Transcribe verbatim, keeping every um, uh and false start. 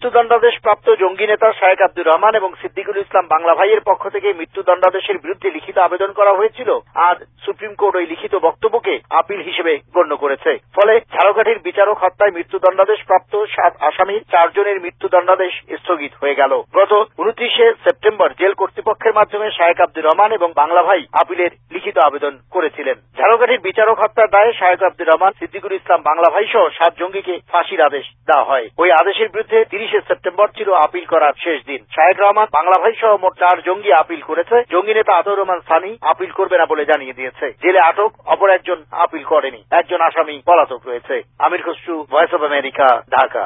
মৃত্যুদণ্ডাদেশ প্রাপ্ত জঙ্গি নেতা শায়েক আব্দুর রহমান এবং সিদ্দিকুল ইসলাম বাংলা ভাইয়ের পক্ষ থেকে মৃত্যুদণ্ডাদেশের বিরুদ্ধে লিখিত আবেদন করা হয়েছিল। আজ সুপ্রিম কোর্ট ওই লিখিত বক্তব্যকে আপিল হিসেবে গণ্য করেছে। ফলে ঝালকাঠির বিচারক হত্যায় মৃত্যুদণ্ডাদেশ প্রাপ্ত সাত আসামির চারজনের মৃত্যুদণ্ডাদেশ স্থগিত হয়ে গেল। গত উনত্রিশে সেপ্টেম্বর জেল কর্তৃপক্ষের মাধ্যমে শায়েক আব্দুর রহমান এবং বাংলা ভাই আপিলের লিখিত আবেদন করেছিলেন। ঝালকাঠির বিচারক হত্যার দায়ে শায়েক আব্দুর রহমান, সিদ্দিকুল ইসলাম বাংলা ভাই সহ সাত জঙ্গিকে ফাঁসির আদেশ দেওয়া হয়। ওই আদেশের বিরুদ্ধে তিরিশে সেপ্টেম্বর ছিল আপিল করার শেষ দিন। শায়েক রহমান, বাংলা ভাই সহ মোট চার জঙ্গি আপিল করেছে। জঙ্গি নেতা আতর রহমান সানি আপিল করবে না বলে জানিয়ে দিয়েছে। জেলে আটক অপর একজন আপিল করেনি। একজন আসামি পলাতক রয়েছে। Amir Khasru, voice of America, Dhaka.